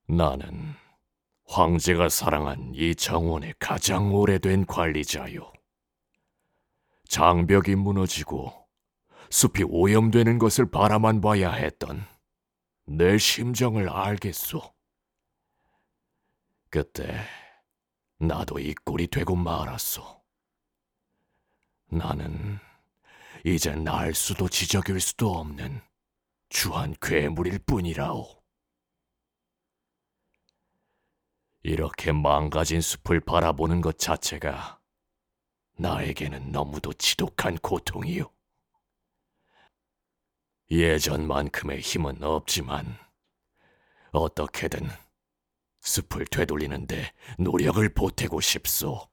나는 황제가 사랑한 이 정원의 가장 오래된 관리자요. 장벽이 무너지고 숲이 오염되는 것을 바라만 봐야 했던 내 심정을 알겠소. 그때 나도 이 꼴이 되고 말았소. 나는 이제 날 수도 지저귀일 수도 없는 주한 괴물일 뿐이라오. 이렇게 망가진 숲을 바라보는 것 자체가 나에게는 너무도 지독한 고통이요. 예전만큼의 힘은 없지만 어떻게든 숲을 되돌리는데 노력을 보태고 싶소.